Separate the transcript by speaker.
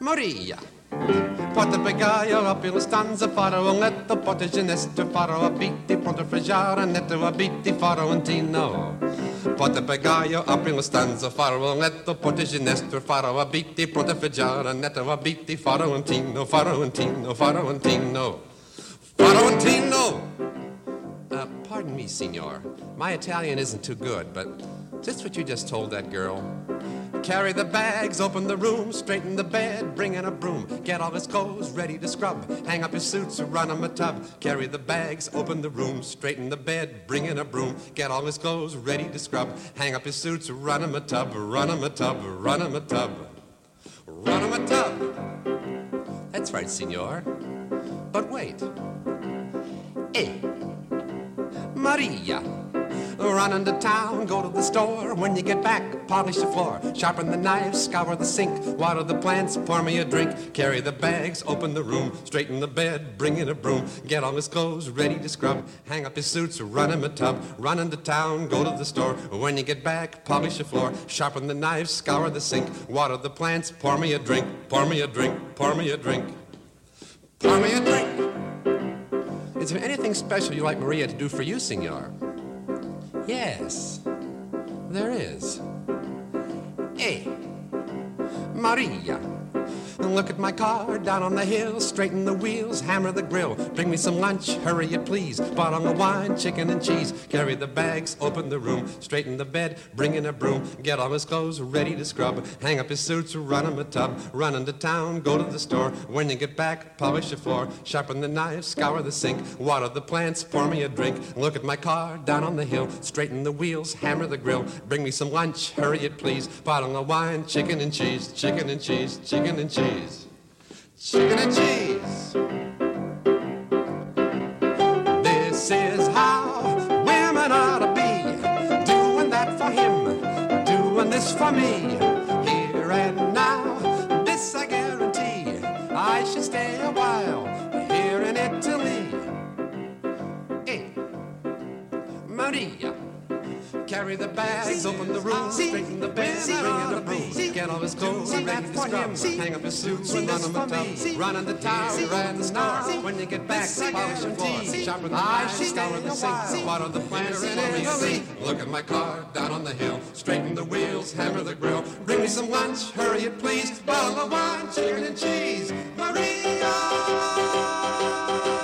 Speaker 1: Maria. Porta pegaio a pila stanza, faro un letto, porta genesto, faro a bitti, pronto a fregiare, netto a bitti, faro un tino. Porta pegaio, apri la stanza, faro un letto, porta genesto, faro a bitti, pronto a fregiare, netto a bitti, faro un tino, faro un tino, faro un tino. Faro un tino! Pardon me, signor. My Italian isn't too good, but just what you just told that girl. Carry the bags, open the room, straighten the bed, bring in a broom, get all his clothes ready to scrub, hang up his suits, run him a tub. Carry the bags, open the room, straighten the bed, bring in a broom, get all his clothes ready to scrub, hang up his suits, run him a tub, run him a tub, run him a tub, run him a tub. That's right, signor. But wait. Hey, Maria. Run into town, go to the store. When you get back, polish the floor, sharpen the knives, scour the sink, water the plants, pour me a drink. Carry the bags, open the room, straighten the bed, bring in a broom, get all his clothes ready to scrub, hang up his suits, run him a tub. Run into town, go to the store. When you get back, polish the floor, sharpen the knives, scour the sink, water the plants, pour me a drink, pour me a drink, pour me a drink, pour me a drink. Is there anything special you'd like Maria to do for you, signor? Yes, there is. Hey, Maria. Look at my car down on the hill, straighten the wheels, hammer the grill, bring me some lunch, hurry it please, bottle of wine, chicken and cheese, carry the bags, open the room, straighten the bed, bring in a broom, get all his clothes ready to scrub, hang up his suits, run him a tub, run into town, go to the store, when you get back, polish the floor, sharpen the knives, scour the sink, water the plants, pour me a drink, look at my car down on the hill, straighten the wheels, hammer the grill, bring me some lunch, hurry it please, bottle of wine, chicken and cheese, chicken and cheese, chicken and cheese. Chicken and cheese. This is how women ought to be, doing that for him, doing this for me. Here and now, this I guarantee, I should stay a while here in Italy. Hey, Maria. Carry the bags, open the room, straighten the bed, bring in a broom, get all his clothes ready to scrub, hang up his suits, run him a tub, run in the town, run the store. When you get back, polish the floor, sharpen the knives, scour the sink, water the plants, pour me a drink. Look at my car down on the hill, straighten the wheels, hammer the grill, bring me some lunch, hurry it please, bottle of wine, chicken and cheese, Maria.